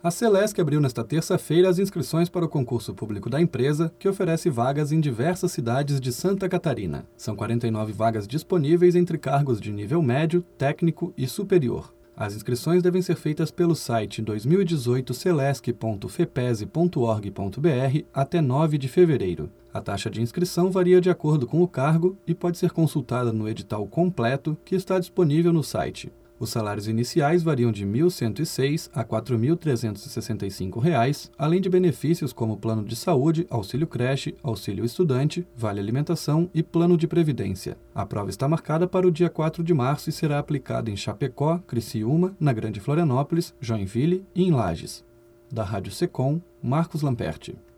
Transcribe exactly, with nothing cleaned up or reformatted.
A Celesc abriu nesta terça-feira as inscrições para o concurso público da empresa, que oferece vagas em diversas cidades de Santa Catarina. São quarenta e nove vagas disponíveis entre cargos de nível médio, técnico e superior. As inscrições devem ser feitas pelo site dois mil e dezoito celesc ponto fepese ponto org ponto br até nove de fevereiro. A taxa de inscrição varia de acordo com o cargo e pode ser consultada no edital completo, que está disponível no site. Os salários iniciais variam de mil cento e seis reais a quatro mil trezentos e sessenta e cinco reais, além de benefícios como plano de saúde, auxílio creche, auxílio estudante, vale alimentação e plano de previdência. A prova está marcada para o dia quatro de março e será aplicada em Chapecó, Criciúma, na Grande Florianópolis, Joinville e em Lages. Da Rádio Secom, Marcos Lamperti.